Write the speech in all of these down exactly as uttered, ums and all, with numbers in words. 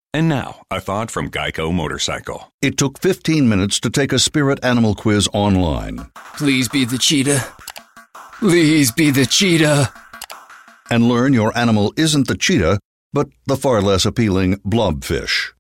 And now, a thought from Geico Motorcycle. It took fifteen minutes to take a spirit animal quiz online. Please be the cheetah. Please be the cheetah. And learn your animal isn't the cheetah, but the far less appealing blobfish.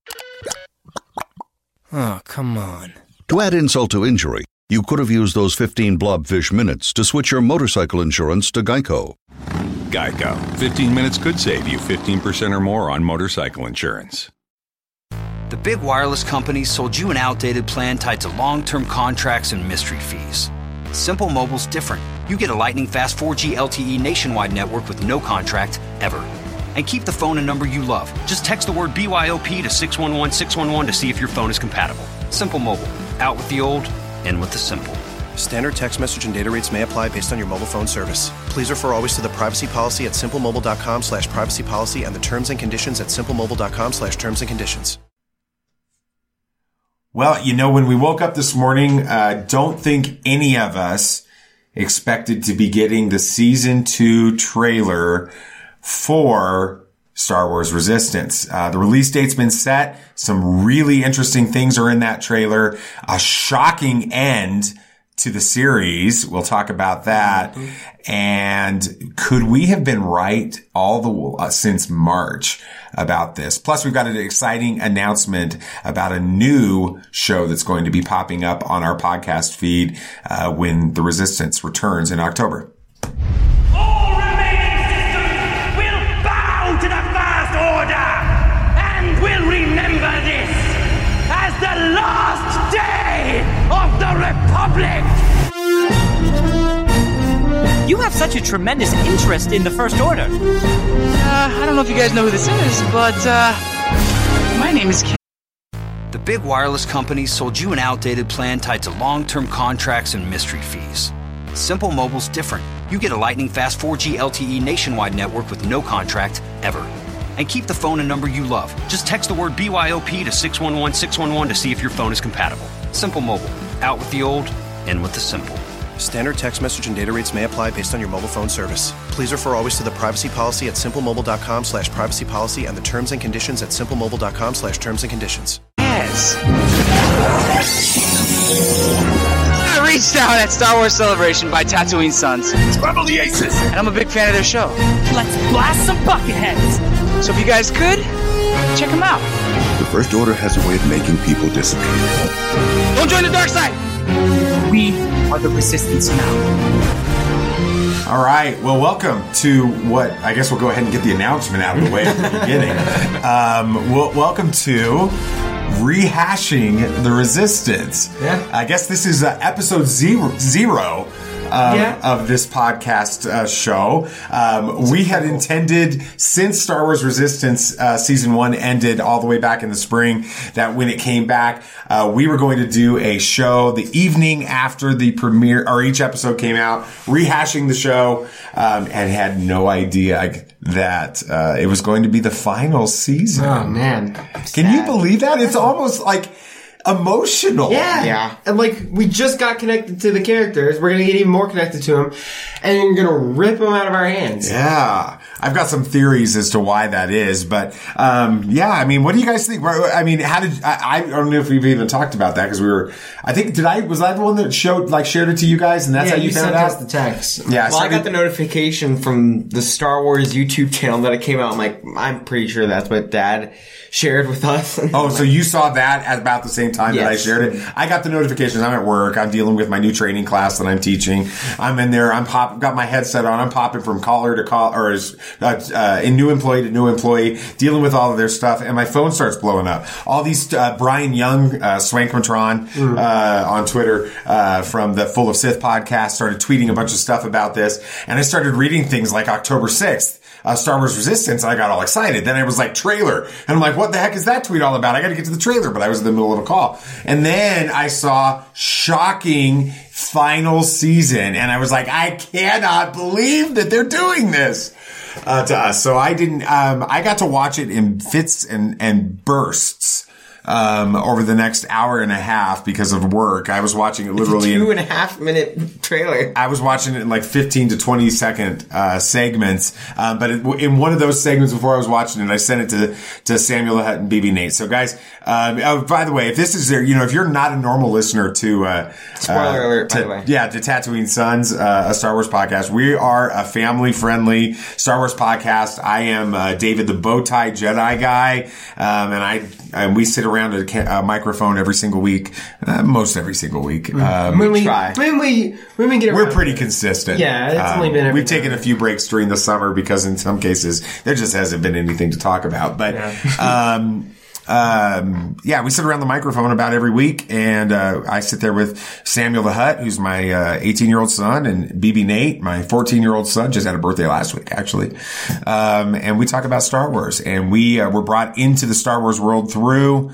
Oh, come on. To add insult to injury, you could have used those fifteen blobfish minutes to switch your motorcycle insurance to Geico. Geico. fifteen minutes could save you fifteen percent or more on motorcycle insurance. The big wireless companies sold you an outdated plan tied to long-term contracts and mystery fees. Simple Mobile's different. You get a lightning-fast four G L T E nationwide network with no contract, ever. And keep the phone and number you love. Just text the word B Y O P to six one one six one one to see if your phone is compatible. Simple Mobile. Out with the old, in with the simple. Standard text message and data rates may apply based on your mobile phone service. Please refer always to the privacy policy at simplemobile.com slash privacy policy and the terms and conditions at simplemobile.com slash terms and conditions. Well, you know, when we woke up this morning, uh, don't think any of us expected to be getting the season two trailer for Star Wars Resistance. Uh, the release date's been set. Some really interesting things are in that trailer. A shocking end to the series. We'll talk about that. Mm-hmm. And could we have been right all the uh, since March about this? Plus, we've got an exciting announcement about a new show that's going to be popping up on our podcast feed uh, when The Resistance returns in October. All remaining systems will bow to the First Order and will remember this as the last day of the Republic. You have such a tremendous interest in the First Order. Uh, I don't know if you guys know who this is, but, uh, my name is Ken. The big wireless companies sold you an outdated plan tied to long-term contracts and mystery fees. Simple Mobile's different. You get a lightning-fast four G L T E nationwide network with no contract, ever. And keep the phone and number you love. Just text the word B Y O P to six one one six one one to see if your phone is compatible. Simple Mobile. Out with the old, in with the simple. Standard text message and data rates may apply based on your mobile phone service. Please refer always to the privacy policy at simplemobile.com slash privacy policy and the terms and conditions at simplemobile.com slash terms and conditions. Yes. I reached out at Star Wars Celebration by Tatooine Sons. Scramble the aces! And I'm a big fan of their show. Let's blast some bucketheads. So if you guys could, check them out. The First Order has a way of making people disappear. Don't join the dark side! We are the Resistance now. All right. Well, welcome to what I guess we'll go ahead and get the announcement out of the way at the beginning. Um, well, welcome to Rehashing the Resistance. Yeah. I guess this is uh, episode zero, zero um, yeah. of this podcast uh, show. Um, we had intended, since Star Wars Resistance uh, season one ended all the way back in the spring, that when it came back, uh, we were going to do a show the evening after the premiere, or each episode came out, rehashing the show, um, and had no idea that uh, it was going to be the final season. Oh, man. Can you believe that? It's almost like emotional. Yeah. Yeah. And like, we just got connected to the characters. We're going to get even more connected to them. And you're going to rip them out of our hands. Yeah. I've got some theories as to why that is. But, um, yeah, I mean, what do you guys think? I mean, how did, I, I don't know if we've even talked about that because we were, I think, did I, was I the one that showed, like, shared it to you guys? And that's yeah, how you, you found sent out? us the text. Yeah. Well, so I got the notification from the Star Wars YouTube channel that it came out. I'm like, I'm pretty sure that's what Dad shared with us. Oh, so you saw that at about the same time yes. that I shared it? I got the notifications. I'm at work. I'm dealing with my new training class that I'm teaching. I'm in there. I'm pop, got my headset on. I'm popping from caller to call, or uh, uh, in new employee to new employee, dealing with all of their stuff, and my phone starts blowing up. All these, uh, Brian Young, uh, Swankmatron, mm. uh, on Twitter, uh, from the Full of Sith podcast started tweeting a bunch of stuff about this, and I started reading things like October sixth. Uh, Star Wars Resistance, and I got all excited. Then I was like, trailer. And I'm like, what the heck is that tweet all about? I got to get to the trailer, but I was in the middle of a call. And then I saw shocking final season, and I was like, I cannot believe that they're doing this uh, to us. So I didn't, um, I got to watch it in fits and, and bursts. um, over the next hour and a half because of work. I was watching it literally Two in, and a half minute trailer. I was watching it in like fifteen to twenty second uh, segments, um, but it, in one of those segments before I was watching it, I sent it to to Samuel the Hutt and B B Nate. So guys, um, oh, by the way, if this is there, you know, if you're not a normal listener to uh, spoiler uh, alert, to, by the way, yeah, to Tatooine Sons, uh, a Star Wars podcast. We are a family friendly Star Wars podcast. I am uh, David, the Bowtie Jedi guy, um, and I and we sit around a, ca- a microphone every single week, uh, most every single week. Um, when we try. when we when we get we're around pretty it. consistent. Yeah, it's um, only been every we've taken a few breaks during the summer because in some cases there just hasn't been anything to talk about. But yeah. um, um, yeah, we sit around the microphone about every week, and uh, I sit there with Samuel the Hutt, who's my uh, eighteen-year-old son, and B B Nate, my fourteen-year-old son, just had a birthday last week, actually. Um, and we talk about Star Wars, and we uh, were brought into the Star Wars world through.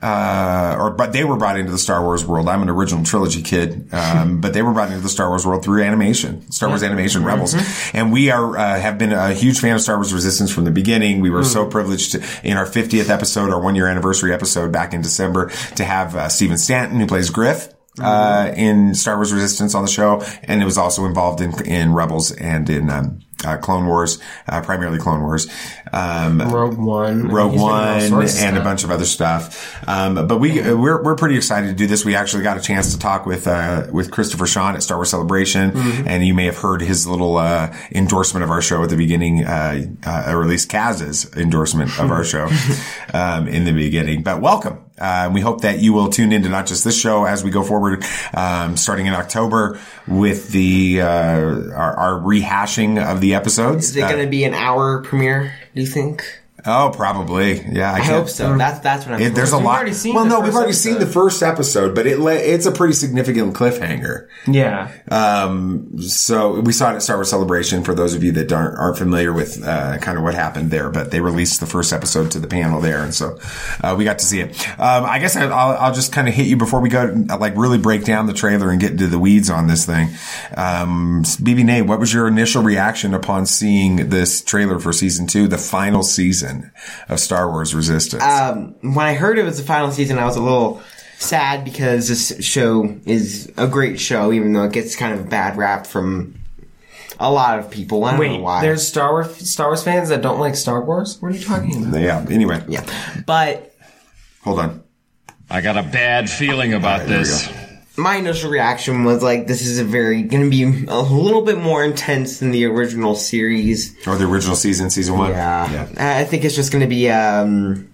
Uh, or, but they were brought into the Star Wars world. I'm an original trilogy kid. Um, but they were brought into the Star Wars world through animation, Star Wars animation Rebels. Mm-hmm. And we are, uh, have been a huge fan of Star Wars Resistance from the beginning. We were mm-hmm. so privileged to, in our fiftieth episode, our one year anniversary episode back in December, to have, uh, Stephen Stanton, who plays Griff. Uh, in Star Wars Resistance on the show, and it was also involved in, in Rebels and in, um, uh, Clone Wars, uh, primarily Clone Wars, um, Rogue One, Rogue One, and a bunch of other stuff. Um, but we, uh, we're, we're pretty excited to do this. We actually got a chance to talk with, uh, with Christopher Sean at Star Wars Celebration, mm-hmm. and you may have heard his little, uh, endorsement of our show at the beginning, uh, uh, or at least Kaz's endorsement of our show, um, in the beginning. But welcome. Uh, we hope that you will tune into not just this show as we go forward, um, starting in October with the, uh, our, our rehashing of the episodes. Is it uh, going to be an hour premiere, do you think? Oh, probably. Yeah, I, I hope so. That's that's what I'm. It, there's a we've lot. Already seen well, the no, first we've already episode. seen the first episode, but it it's a pretty significant cliffhanger. Yeah. Um. So we saw it at Star Wars Celebration. For those of you that aren't aren't familiar with uh, kind of what happened there, but they released the first episode to the panel there, and so uh, we got to see it. Um. I guess I'll I'll just kind of hit you before we go, like really break down the trailer and get into the weeds on this thing. Um. B B Nate, what was your initial reaction upon seeing this trailer for season two, the final season of Star Wars Resistance? Um, when I heard it was the final season, I was a little sad because this show is a great show, even though it gets kind of a bad rap from a lot of people. I don't Wait, know why. There's Star Wars Star Wars fans that don't like Star Wars? What are you talking about? Yeah. Anyway. Yeah. But hold on. I got a bad feeling about right, this. My initial reaction was like, this is a very going to be a little bit more intense than the original series. Or the original season, season one? Yeah. yeah. I think it's just going to be um,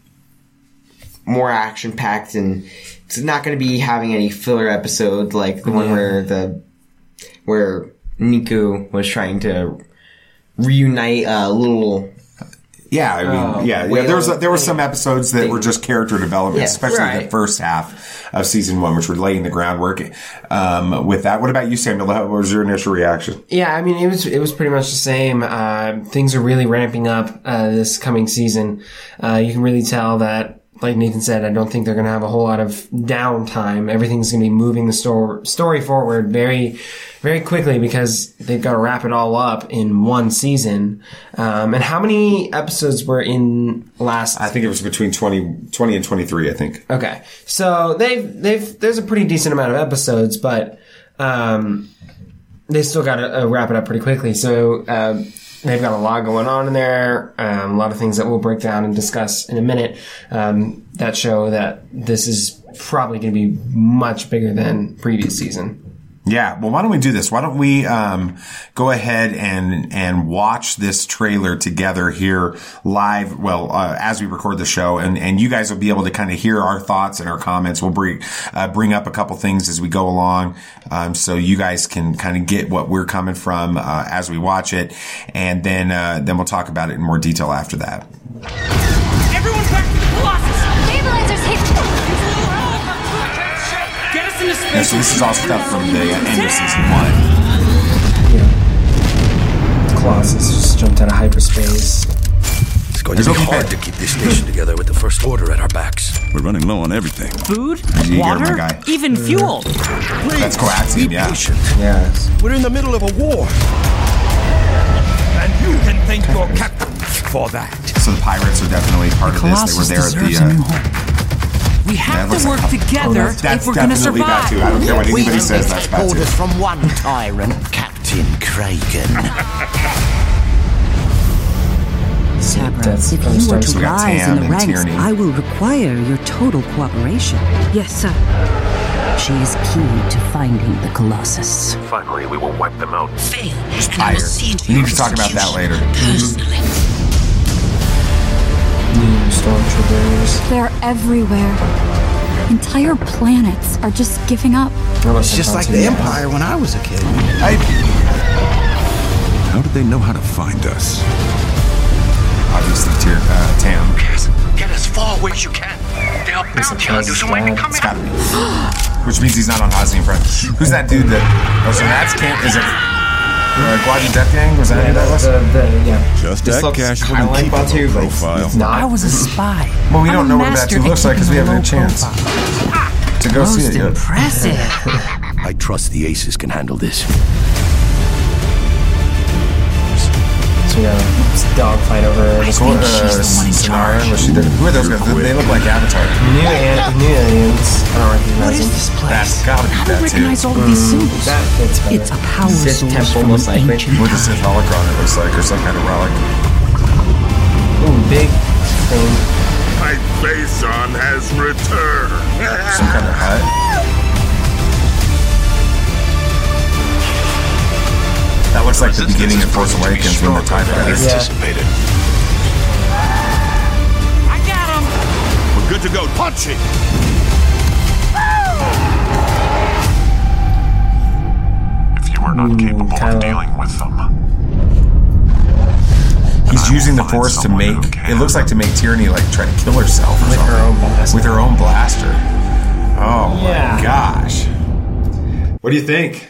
more action-packed, and it's not going to be having any filler episodes like the one where the where Niku was trying to reunite a little... Yeah, I mean, uh, yeah, yeah. There was there were some episodes that thing. were just character development, yeah, especially right. the first half of season one, which were laying the groundwork. Um, with that, what about you, Samuel? What was your initial reaction? Yeah, I mean, it was it was pretty much the same. Uh, things are really ramping up uh, this coming season. Uh, you can really tell that, like Nathan said, I don't think they're going to have a whole lot of downtime. Everything's going to be moving the sto- story forward very, very quickly because they've got to wrap it all up in one season. Um, and how many episodes were in last? I think it was between twenty, twenty and twenty-three, I think. Okay. So they've, they've, there's a pretty decent amount of episodes, but, um, they still got to uh, wrap it up pretty quickly. So, um, they've got a lot going on in there, um, a lot of things that we'll break down and discuss in a minute, um, that show that this is probably going to be much bigger than previous season. Yeah, well, why don't we do this? Why don't we um go ahead and and watch this trailer together here live, well, uh, as we record the show, and and you guys will be able to kind of hear our thoughts and our comments. We'll bring uh, bring up a couple things as we go along, um so you guys can kind of get what we're coming from uh, as we watch it, and then uh then we'll talk about it in more detail after that. Everyone back to the Colossus! Stabilizers hit! Yeah, so this is all stuff from the end of season one. Yeah. The Colossus just jumped out of hyperspace. It's going to be hard to keep this station together with the First Order at our backs. We're running low on everything. Food, you water, guy. even mm-hmm. fuel. Please, that's coaxium, yeah. Patient. Yes. We're in the middle of a war. And you can thank your captains for that. So the pirates are definitely part the of this. They were there at the... Uh, We Yeah, it have looks to like- work together Oh, that's if we're going to definitely survive. bad too. I don't care what anybody says. That's bad too. Orders from one tyrant, Captain Kragan. Sabra, That's if from you were Star to We got rise Tam in the and ranks, Tierney. I will require your total cooperation. Yes, sir. She is key to finding the Colossus. Finally, we will wipe them out. Fail. Tired. We need to talk about that later. Personally. New stormtroopers. They're everywhere. Entire planets are just giving up. It's just like the Empire when I was a kid. I, How did they know how to find us? obviously, Tier, uh, Tam. Get as far away as you can. They are bounty hunters who might be coming It's gotta be. Which means he's not on Hosnian front. Who's that dude that... Oh, so that's Camp... Is it... Uh, Guardian Death Gang? Was that Yeah, who that was? the, the, yeah. Just This that looks casual kinda and like keep Batu, a but profile. It's not. I was a spy. Well, we I'm don't a know what master Batu at looks like because we keeping haven't had a low chance profile. to go see Most it yet. impressive. I trust the Aces can handle this. So yeah, it's a dogfight over this Cool, one. uh, Sinara, was she there? Who are those guys? They look like Avatar. New, an- new aliens. I don't recognize What is them. this place? That's gotta be How do that you too. recognize all of these symbols? That fits better. It's a power Sith source temple, from most likely. ancient With a Sith holocron, it looks like, or some kind of relic. Ooh, big thing. My Faison has returned. Some kind of hut. That looks like the beginning of Force Awakens when the TIE Fighters. Anticipated. I got him. We're good to go. Punching. If you are not capable of dealing with them, He's using the Force to make. It looks like to make Tierney like try to kill herself or With something. her own blaster. With her own blaster. Oh Yeah. my gosh. What do you think?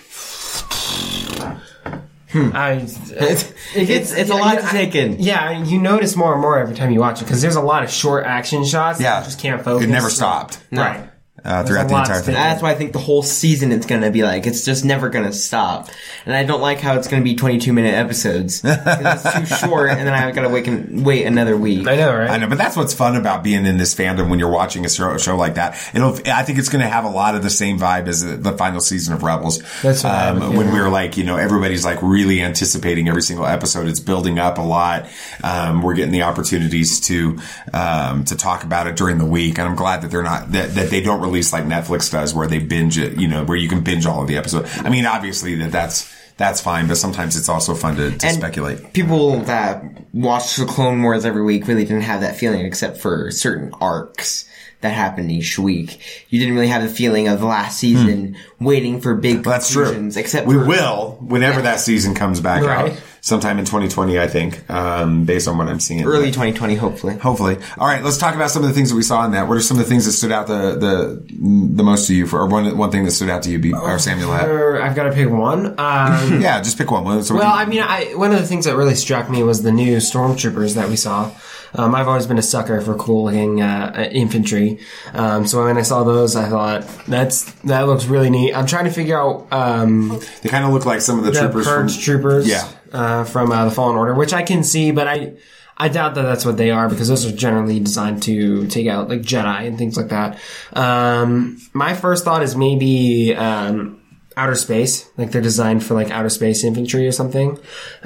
I, It's it's, it's a lot to take in. Yeah, you notice more and more every time you watch it because there's a lot of short action shots. Yeah. that you just can't focus. It never stopped. Right. Uh, There's throughout a the lot entire to thing. take That's why I think the whole season it's gonna be like it's just never gonna stop, and I don't like how it's gonna be twenty-two minute episodes. 'Cause it's too short, and then I gotta wait and wait another week. I know, right? I know, but that's what's fun about being in this fandom when you're watching a show, a show like that. It'll, I think it's going to have a lot of the same vibe as the, the final season of Rebels. That's what I um, would- when yeah. we were like, you know, everybody's like really anticipating every single episode. It's building up a lot. Um, we're getting the opportunities to um, to talk about it during the week, and I'm glad that they're not that, that they don't release like Netflix does, where they binge it. You know, where you can binge all of the episodes. I mean, obviously that that's. That's fine, but sometimes it's also fun to, to And speculate. People that watch the Clone Wars every week really didn't have that feeling, except for certain arcs that happened each week. You didn't really have the feeling of the last season waiting for big That's true. conclusions. Except we for, will whenever that season comes back Right. out, sometime in twenty twenty, I think, um, based on what I'm seeing. early twenty twenty, hopefully. Hopefully. All right, let's talk about some of the things that we saw in that. What are some of the things that stood out the the the most to you, for, or one one thing that stood out to you, be, or Samuel had? Uh, I've got to pick one. Um, yeah, just pick one. So we well, can- I mean, I, one of the things that really struck me was the new stormtroopers that we saw. Um, I've always been a sucker for cool looking uh, infantry. Um, so when I saw those, I thought that's that looks really neat. I'm trying to figure out. Um, they kind of look like some of the, the troopers Purge from troopers, yeah, uh, from uh, the Fallen Order, which I can see, but I. I doubt that that's what they are because those are generally designed to take out like Jedi and things like that. Um, my first thought is maybe um, outer space, like they're designed for like outer space infantry or something.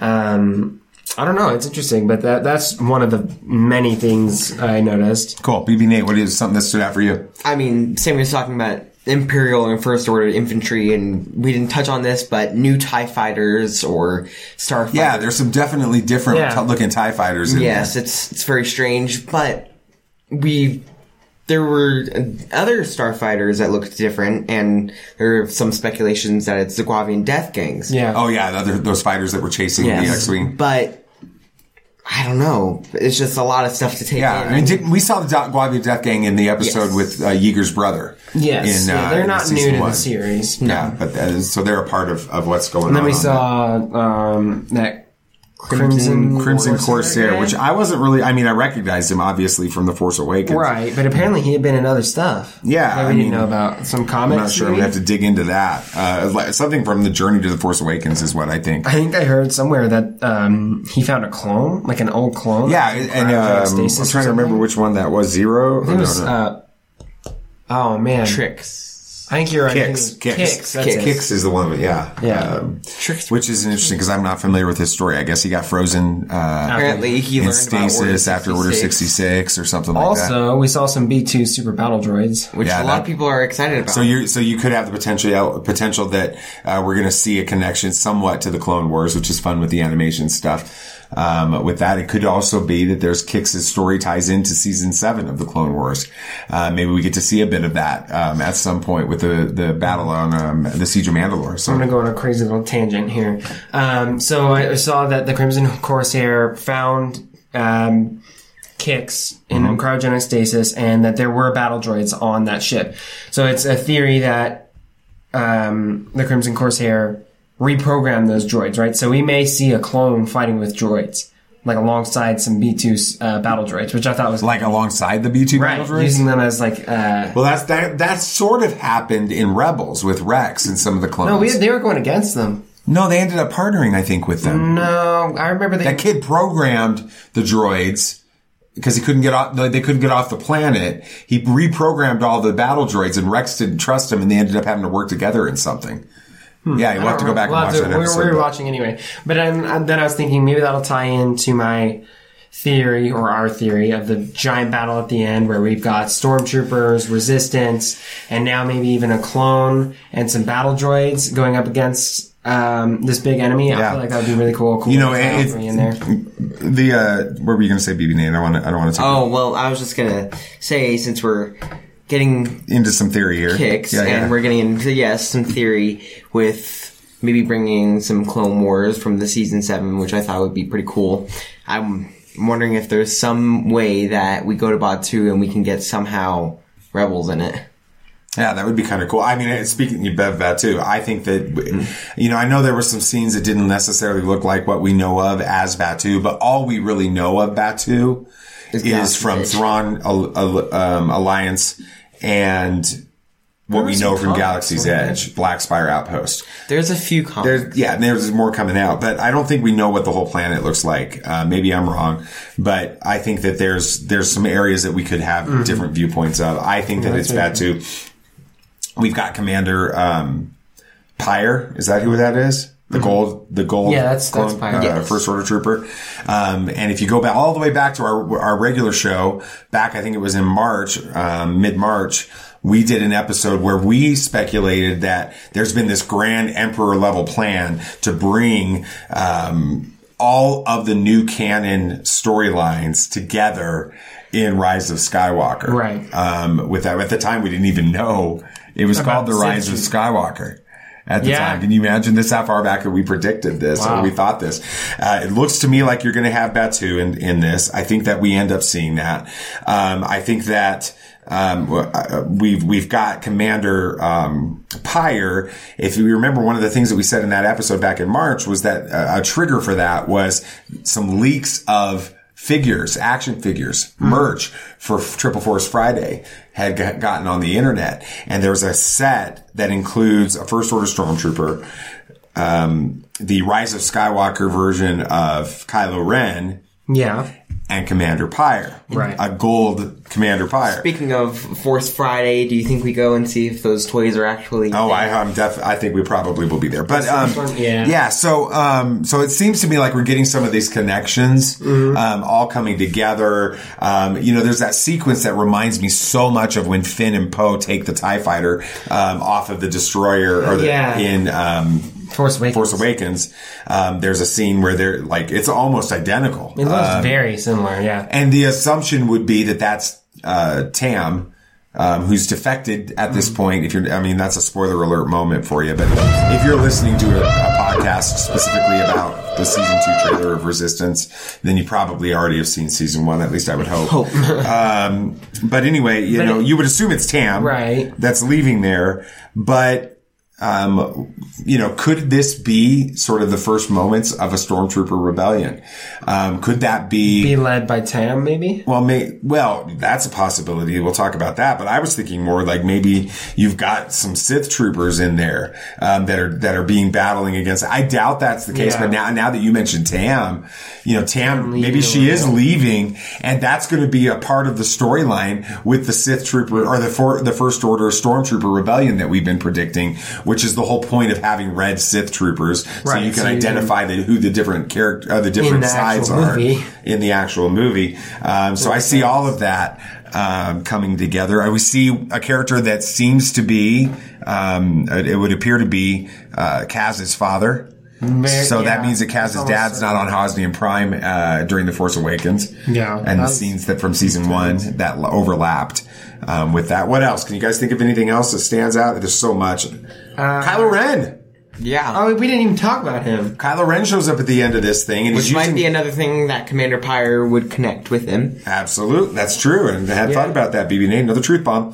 Um, I don't know. It's interesting, but that that's one of the many things I noticed. Cool. B B Nate, what is something that stood out for you? I mean, Sam was talking about Imperial and First Order infantry, and we didn't touch on this, but new TIE fighters or Starfighters. Yeah, there's some definitely different Yeah. t- looking TIE fighters in Yes, there. it's it's very strange, but we there were other starfighters that looked different, and there are some speculations that it's the Guavian Death Gangs. Yeah. Oh yeah, the other, those fighters that were chasing Yes. the X-wing. But I don't know. It's just a lot of stuff to take Yeah, in. I mean, didn't, we saw the Do- Guavian Death Gang in the episode Yes. with uh, Yeager's brother. Yes, in, yeah, uh, they're in not new season to one. the series. Yeah, but uh, so they're a part of, of what's going And then on. we on saw um, that Crimson Crimson Corsair, guy. which I wasn't really. I mean, I recognized him obviously from The Force Awakens, Right, but apparently he had been in other stuff. Yeah, that we I didn't mean, know about. Some comics. I'm not sure. I'm maybe? gonna have to dig into that. Uh, like, something from the Journey to The Force Awakens is what I think. I think I heard somewhere that um, he found a clone, like an old clone. Yeah, and um, I'm trying to remember which one that was. Zero. I think it was, No, no. uh, Oh man, Trix. I think you're right. Kix. Kix. Kix. That's it. Kix is the one, yeah. Yeah. Um, which is interesting because I'm not familiar with his story. I guess he got frozen uh, Apparently, he in learned stasis about after Order sixty-six or something like also, that. Also, we saw some B two super battle droids, which Yeah, a lot that- of people are excited about. So you so you could have the potential potential that uh, we're going to see a connection somewhat to the Clone Wars, which is fun with the animation stuff. Um, with that, it could also be that there's Kix's story ties into season seven of the Clone Wars. Uh, maybe we get to see a bit of that um, at some point with the the battle on um, the Siege of Mandalore. So I'm going to go on a crazy little tangent here. Um, so I saw that the Crimson Corsair found um, Kix in Mm-hmm. cryogenic stasis, and that there were battle droids on that ship. So it's a theory that um, the Crimson Corsair reprogrammed those droids, right? So we may see a clone fighting with droids, like alongside some B two uh, battle droids, which I thought was like alongside the B two right, battle droids, using them as like. Uh, well, that's that. That sort of happened in Rebels with Rex and some of the clones. no, we, they were going against them. No, they ended up partnering, I think, with them. No, I remember they. That kid programmed the droids because he couldn't get off. They couldn't get off the planet. He reprogrammed all the battle droids, and Rex didn't trust him, and they ended up having to work together in something. Hmm. Yeah, you have to go back we'll and watch to, that episode. We were, we were watching anyway, but then, then I was thinking maybe that'll tie into my theory or our theory of the giant battle at the end where we've got stormtroopers, resistance, and now maybe even a clone and some battle droids going up against um, this big enemy. I Yeah. feel like that would be really cool. cool You know, battle it, for me in there. the uh, what were you going to say, B B Nate? I don't want to. I don't want to. Oh well, I was just gonna say since we're getting into some theory here, Kix, yeah, yeah. and we're getting into yes some theory with maybe bringing some Clone Wars from the season seven, which I thought would be pretty cool. I'm wondering if there's some way that we go to Batuu and we can get somehow Rebels in it. Yeah, that would be kind of cool. I mean, speaking of Bev Batuu, I think that, you know, I know there were some scenes that didn't necessarily look like what we know of as Batuu, but all we really know of Batuu is, is from Thrawn um, Alliance and what we know from Galaxy's Edge, Black Spire Outpost. There's a few comics. There's, yeah, and there's more coming out, but I don't think we know what the whole planet looks like. Uh, maybe I'm wrong, but I think that there's there's some areas that we could have mm-hmm. different viewpoints of. I think that it's Batuu. We've got Commander um, Pyre. Is that who that is? The mm-hmm. gold, the gold, yeah, that's, clone, that's Pyre. Uh, Yes. First Order Trooper. Um, and if you go back all the way back to our our regular show, back I think it was in March, um, mid March. We did an episode where we speculated that there's been this grand Emperor level plan to bring um, all of the new canon storylines together in Rise of Skywalker. Right. Um, with that, at the time, we didn't even know it was About called The the Rise of century. Skywalker. At the Yeah. time. Can you imagine this? How far back we predicted this Wow. or we thought this? Uh, it looks to me like you're going to have Batuu in, in this. I think that we end up seeing that. Um, I think that, um, we've, we've got Commander, um, Pyre. If you remember, one of the things that we said in that episode back in March was that uh, a trigger for that was some leaks of figures, action figures, merch for Triple Force Friday had g- gotten on the internet. And there was a set that includes a First Order Stormtrooper, um, the Rise of Skywalker version of Kylo Ren, Yeah. and Commander Pyre. Right. A gold Commander Pyre. Speaking of Force Friday, do you think we go and see if those toys are actually? Oh, I, I'm def- I think we probably will be there. But, um, Yeah. yeah, so, um, so it seems to me like we're getting some of these connections, Mm-hmm. um, all coming together. Um, you know, there's that sequence that reminds me so much of when Finn and Poe take the TIE fighter, um, off of the destroyer or the, Yeah. in, um, Force Awakens. Force Awakens. Um, there's a scene where they're like, it's almost identical. It looks Um, very similar, yeah. And the assumption would be that that's uh, Tam, um, who's defected at this point. If you're, I mean, that's a spoiler alert moment for you. But if you're listening to a, a podcast specifically about the season two trailer of Resistance, then you probably already have seen season one. At least I would hope. Hope. um, but anyway, you But know, it- you would assume it's Tam, Right. that's leaving there, but. Um, you know, could this be sort of the first moments of a Stormtrooper rebellion? Um, could that be be led by Tam? Maybe. Well, may well that's a possibility. We'll talk about that. But I was thinking more like maybe you've got some Sith troopers in there um, that are that are being battling against. I doubt that's the case. Yeah. But now, now that you mentioned Tam, you know, Tam maybe she is leaving, and that's going to be a part of the storyline with the Sith trooper or the for, the First Order Stormtrooper rebellion that we've been predicting. Which is the whole point of having red Sith troopers, so right, you can so you identify can, the, who the different character, uh, the different the sides are movie. in the actual movie. Um, so I see all of that um, coming together. I would see a character that seems to be, um, it would appear to be uh, Kaz's father. Very, so yeah, that means that Kaz's dad's not on Hosnian Prime uh, during The Force Awakens. Yeah, and the scenes that from season one that overlapped. Um, with that, what else? Can you guys think of anything else that stands out? There's so much. Uh, Kylo Ren. Yeah. Oh, we didn't even talk about him. Kylo Ren shows up at the end of this thing, and which he's might using, be another thing that Commander Pyre would connect with him. Absolutely, that's true. And I had yeah. thought about that. B B Nate, another truth bomb.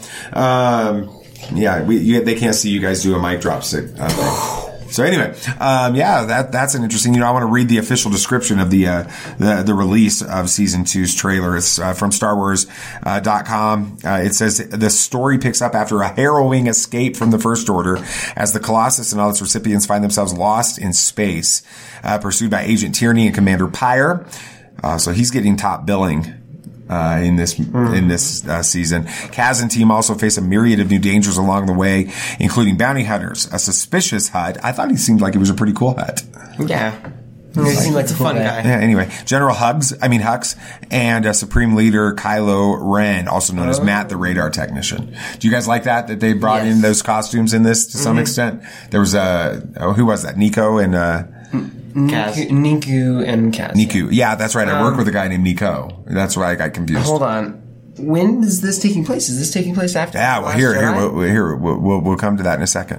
Um, yeah, we you, they can't see you guys do a mic drop stick uh, thing. So anyway, um, yeah, that that's an interesting. You know, I want to read the official description of the uh, the, the release of season two's trailer. It's uh, from Star Wars dot com. Uh, it says the story picks up after a harrowing escape from the First Order, as the Colossus and all its recipients find themselves lost in space, uh, pursued by Agent Tierney and Commander Pyre. Uh, so he's getting top billing. Uh, in this, mm. in this, uh, season. Kaz and team also face a myriad of new dangers along the way, including bounty hunters, a suspicious Hutt. I thought he seemed like he was a pretty cool Hutt. Yeah. He like, seemed like a fun guy. Yeah, anyway. General Hugs, I mean Hux, and uh, Supreme Leader Kylo Ren, also known oh. as Matt, the radar technician. Do you guys like that, that they brought yes. in those costumes in this to mm-hmm. some extent? There was, uh, oh, who was that? Nico and, uh, Niku, Niku and Kaz. Niku. Yeah, that's right. I um, work with a guy named Nico. That's why I got confused. Hold on. When is this taking place? Is this taking place after? Yeah, well, here, here, we'll, here, we'll, we'll, we'll come to that in a second.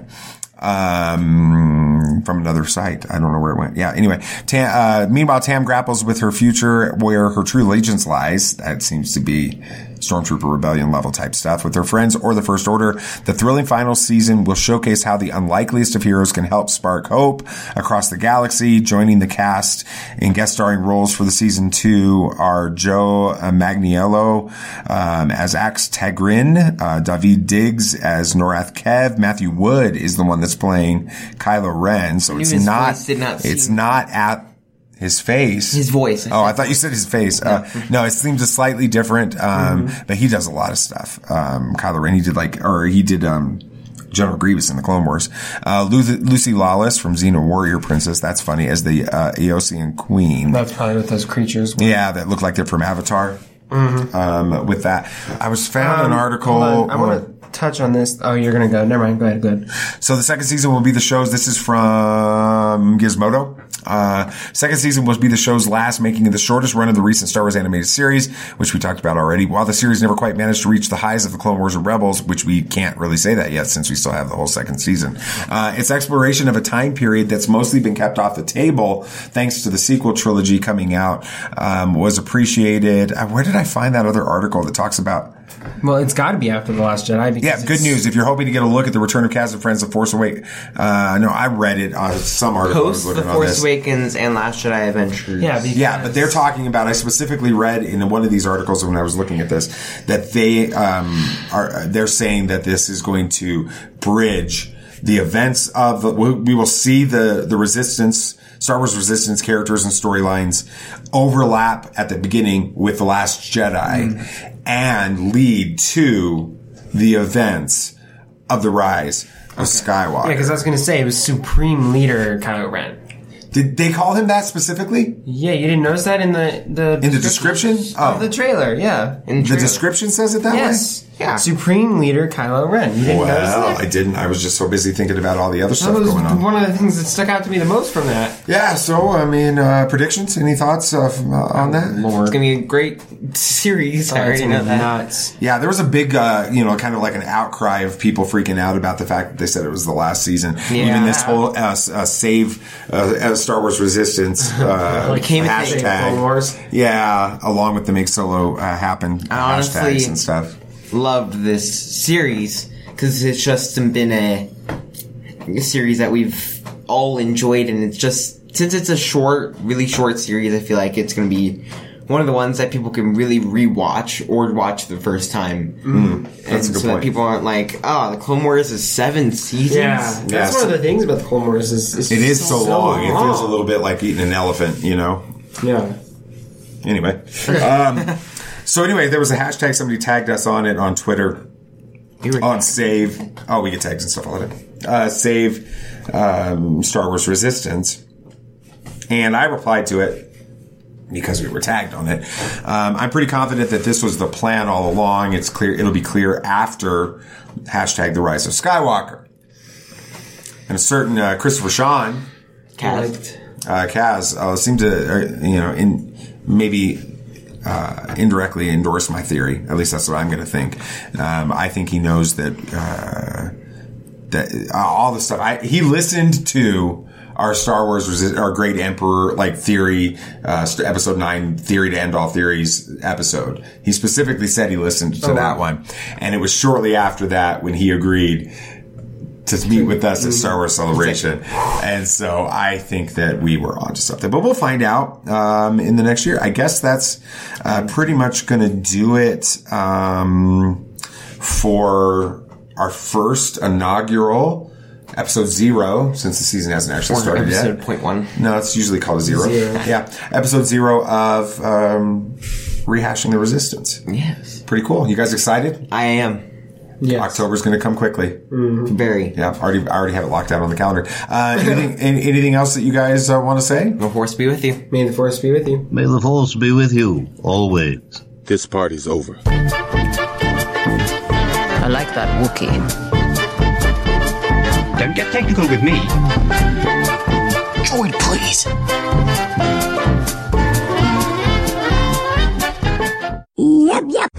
Um, from another site. I don't know where it went. Yeah, anyway. Tam, uh, meanwhile, Tam grapples with her future, where her true allegiance lies. That seems to be Stormtrooper Rebellion level type stuff with her friends or the First Order. The thrilling final season will showcase how the unlikeliest of heroes can help spark hope across the galaxy. Joining the cast in guest starring roles for the season two are Joe Manganiello um, as Axe Tagrin, uh, David Diggs as Norath Kev. Matthew Wood is the one that's playing Kylo Ren. So it's not, not it's not at his face. His voice. Oh, I thought you said his face. No, uh, no it seems a slightly different, um, mm-hmm. but he does a lot of stuff. Um, Kylo Ren, he did like, or he did, um, General Grievous in the Clone Wars. Uh, Lucy Lawless from Xena Warrior Princess. That's funny, as the, uh, Eosian Queen. That's probably what those creatures were. Yeah, that look like they're from Avatar. Mm-hmm. Um, with that, I was found um, an article. I want to touch on this. Oh, you're going to go. Never mind. Go ahead. Good. So the second season will be the show's. This is from Gizmodo. Uh, second season will be the show's last, making it the shortest run of the recent Star Wars animated series, which we talked about already. While the series never quite managed to reach the highs of the Clone Wars or Rebels, which we can't really say that yet since we still have the whole second season. Uh, its exploration of a time period that's mostly been kept off the table thanks to the sequel trilogy coming out, um, was appreciated. Uh, where did I find that other article that talks about? Well, it's got to be after The Last Jedi. Yeah, good news. If you're hoping to get a look at the Return of Kaz and Friends, The Force Awakens, uh, no, I read it on some article. Post The Force Awakens and Last Jedi Adventures. Yeah, yeah, but they're talking about, I specifically read in one of these articles when I was looking at this, that they, um, are, they're saying that this is going to bridge the events of, the, we will see the, the Resistance, Star Wars Resistance characters and storylines overlap at the beginning with The Last Jedi mm. and lead to the events of the rise of okay. Skywalker. Yeah, because I was going to say it was Supreme Leader Kylo Ren. Did they call him that specifically? Yeah, you didn't notice that in the the in the description oh. of the trailer. Yeah, in the, the trailer. description says it that yes. way. Yeah, Supreme Leader Kylo Ren. You didn't well, notice that? I didn't. I was just so busy thinking about all the other stuff that was going on. One of the things that stuck out to me the most from that. Yeah. So, I mean, uh, predictions. Any thoughts uh, on that? Lord. It's gonna be a great series. Oh, I already know that. Nuts. Yeah, there was a big, uh, you know, kind of like an outcry of people freaking out about the fact that they said it was the last season. Yeah. Even this whole uh, uh, save uh, Star Wars Resistance uh, like hashtag. Wars. Yeah, along with the Make Solo uh, Happen I honestly hashtags and stuff. Loved this series because it's just been a a series that we've all enjoyed, and it's just, since it's a short, really short series, I feel like it's going to be one of the ones that people can really rewatch or watch the first time. Mm, that's and a good so point. that people aren't like, oh, the Clone Wars is seven seasons? Yeah, that's Yeah, one so- of the things about the Clone Wars is, is It is so, so long. It feels a long. little bit like eating an elephant, you know? Yeah. Anyway. Um, so anyway, there was a hashtag. Somebody tagged us on it on Twitter. On Save. Oh, we get tags and stuff all the time. Uh, Save um, Star Wars Resistance. And I replied to it because we were tagged on it. Um, I'm pretty confident that this was the plan all along. It's clear. It'll be clear after hashtag The Rise of Skywalker. And a certain uh, Christopher Sean, Kaz, uh, Kaz uh, seemed to, uh, you know, in maybe uh, indirectly endorse my theory. At least that's what I'm going to think. Um, I think he knows that uh, that uh, all the stuff. I, he listened to our Star Wars, Resi- our Great Emperor, like theory, uh, episode nine, theory to end all theories episode. He specifically said he listened to Oh, that wow. one. And it was shortly after that when he agreed to meet with us at Star Wars Celebration. And so I think that we were onto something, but we'll find out, um, in the next year. I guess that's, uh, pretty much going to do it, um, for our first inaugural episode zero, since the season hasn't actually Or started yet. episode point one. No, it's usually called a zero. Zero. Yeah. Episode zero of, um, Rehashing the Resistance. Yes. Pretty cool. You guys excited? I am. Yes. October's going to come quickly. Mm-hmm. Very. Yeah, already, I already have it locked out on the calendar. Uh, anything, any, anything else that you guys uh, want to say? The Force be with you. May the Force be with you. May the Force be with you, always. This party's over. I like that Wookiee. Don't get technical with me. Droid, please. Yep, yep.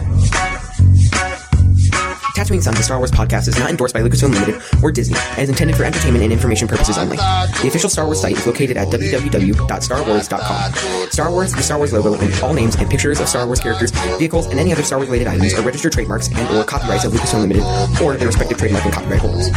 Tatooine Sons, the Star Wars podcast, is not endorsed by Lucasfilm Limited or Disney and is intended for entertainment and information purposes only. The official Star Wars site is located at w w w dot star wars dot com. Star Wars, the Star Wars logo, and all names and pictures of Star Wars characters, vehicles, and any other Star Wars related items are registered trademarks and or copyrights of Lucasfilm Limited or their respective trademark and copyright holders.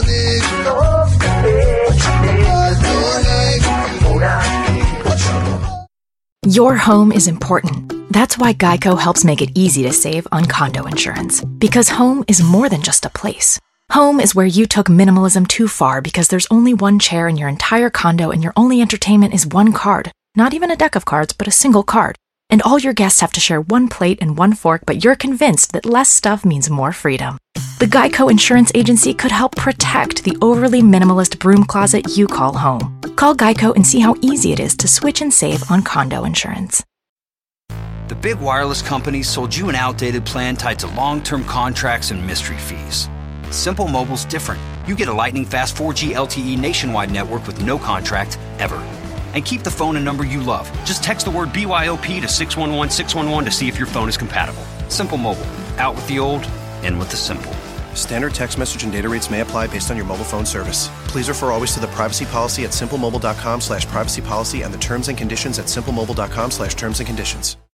Your home is important. That's why Geico helps make it easy to save on condo insurance. Because home is more than just a place. Home is where you took minimalism too far because there's only one chair in your entire condo and your only entertainment is one card. Not even a deck of cards, but a single card. And all your guests have to share one plate and one fork, but you're convinced that less stuff means more freedom. The Geico Insurance Agency could help protect the overly minimalist broom closet you call home. Call Geico and see how easy it is to switch and save on condo insurance. The big wireless companies sold you an outdated plan tied to long-term contracts and mystery fees. Simple Mobile's different. You get a lightning-fast four G L T E nationwide network with no contract, ever. And keep the phone and number you love. Just text the word B Y O P to six one one six one one to see if your phone is compatible. Simple Mobile. Out with the old, in with the simple. Standard text message and data rates may apply based on your mobile phone service. Please refer always to the privacy policy at simplemobile dot com slash privacy policy and the terms and conditions at simplemobile dot com slash terms and conditions.